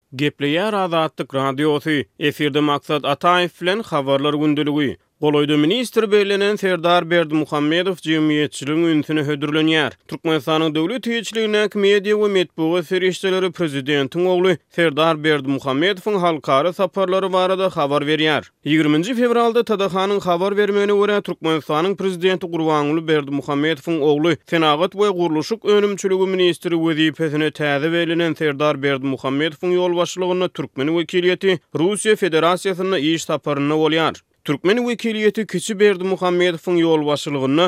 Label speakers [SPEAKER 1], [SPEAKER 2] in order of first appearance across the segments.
[SPEAKER 1] Gepleýär Azatlyk radiosy. Eferde maksat Ataýew bilen habarlar gündüligi. Goloýda ministr belenen Serdar Berdimuhammedow jemgyýetçiligiň ünsüne hödürlenýär. Türkmenistanyň döwlet hiçligine media we medeniýet serişçileri prezidentiň ogly Serdar Berdimuhammedowyň halkara saparlary barada habar berýär. 20 fevralda Tadahanyň habar bermegine görä Türkmenistanyň prezidenti Gurbanuly Berdimuhammedowyň ogly Senagat we gurulşyk önümçiligi ministri wezipesine täze belenen Serdar Berdimuhammedowyň ýolbaşçylygyna Türkmen wekiliýeti Russiýa Federasiýasyna iş saparyna bolýar. Türkmen wekiliýeti Kiçi Berdimuhammedowyň ýolbaşçylygyna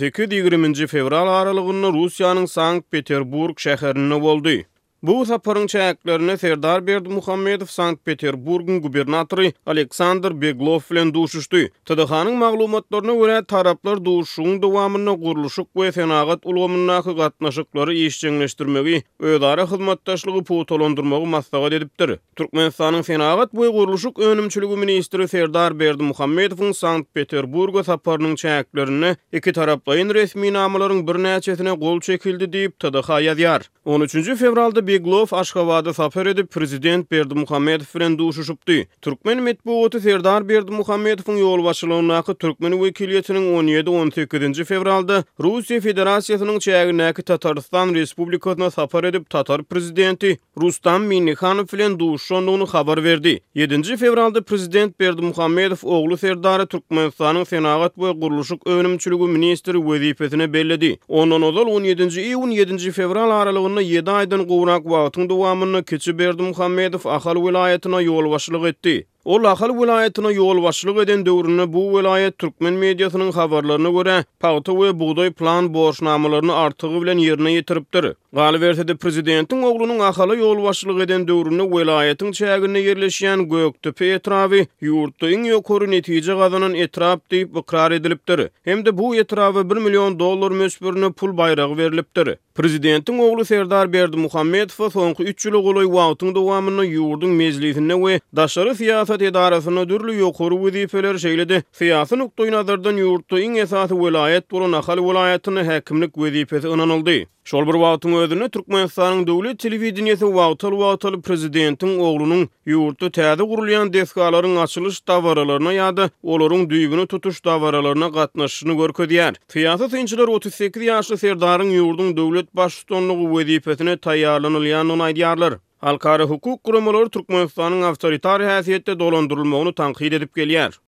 [SPEAKER 1] 18-20 fevral aralygynda Russiýanyň Sankt-Peterburg şäherinde boldy. Bu saparyň çäklerini Serdar Berdimuhammedow Sankt-Peterburgyň gubernatory Aleksandr Beglov bilen duşuşdy. Tadahanyň maglumatlaryna görä taraplar duşuşyň dowamyna gurulşyk we senagat ulgamyndaky gatnaşyklary işçiňleşdirmegi, özara hyzmatdaşlygy puwtalandyrmagy maslahat edipdir. Türkmenistanyň senagat we gurulşyk önümçiligi ministri Serdar Berdimuhammedowyň Sankt-Peterburga saparynyň çäklerini iki tarapdaýyn resmi namalaryň birnäçesine gol çekildi diýip Tadaha ýazýar. 13 fevralda Beglov Aşgabatda sapar edip prezident Berdimuhammedow bilen duşuşupdy. Türkmen medeniýeti Serdar Berdimuhammedowyň ýolbaşçylygynaky Türkmen wekiliýetiniň 17-18 fevralda Russiýa Federasiýasynyň çägindäki Tatarstan Respublikasyna sapar edip Tatar prezidenti Rustam Minnihanow bilen duşuşandygyny habar berdi. 7 fevralda prezident Berdimuhammedow ogly Serdary Türkmenistanyň senagat we gurulşyk önümçiligi ministri wezipesine belledi. Ondan ozal 17 iýun 7 fevral aralygynda 7 aýdan gowrak wagtyň dowamyny Kiçi Berdimuhammedow Ahal vilayatyna ýolbaşçylyk etdi. Ol Ahal vilayatyna ýolbaşçylyk eden döwründe bu vilayet Türkmen mediasynyň habarlaryna görä paýta we buğday plan borçnamalaryny artygy bilen ýerine ýetiripdir. Galy berse prezidentiň oglunyň Ahala ýolbaşçylyk eden döwründe vilayatyň çäginde ýerleşýän Göktepe etrawy ýurtda iň ýokary netije gazanan etrap diýip ikrar edilipdir. Hemde bu etrawy 1 milyon dollar mösbürine pul bayragy berilipdir. Prezidentiň ogly Serdar Berdimuhammedow soňky 3 ýyl goly wagtyň dowamyny ýurdun mejlisinde we daşary siýasat edarasyna dürli ýokary wezipeler şeýledi. Siýasy nukdaýy nazardan ýurtda iň esasy vilayet bolan Ahal vilayatyny häkimlik wezipesi ynanyldy. Şol bir wagtyň özünde Türkmenistanyň döwlet telewizionyasy wagtaly prezidentiň oglunyň ýurtda täze gurulýan deskalaryň açylyş dawaralaryna ýa-da olaryň düýbüni tutuş dawaralaryna gatnaşyşyny görkezýär. Siýasat synçylar 38 ýaşly Serdaryň ýurduň döwlet başçylygy wezipesine taýýarlanylýanyny aýdýarlar. Halkara hukuk guramalary Türkmenistanyň awtoritar häsiýetde dolandyrylmagyny tankyd edip gelýär.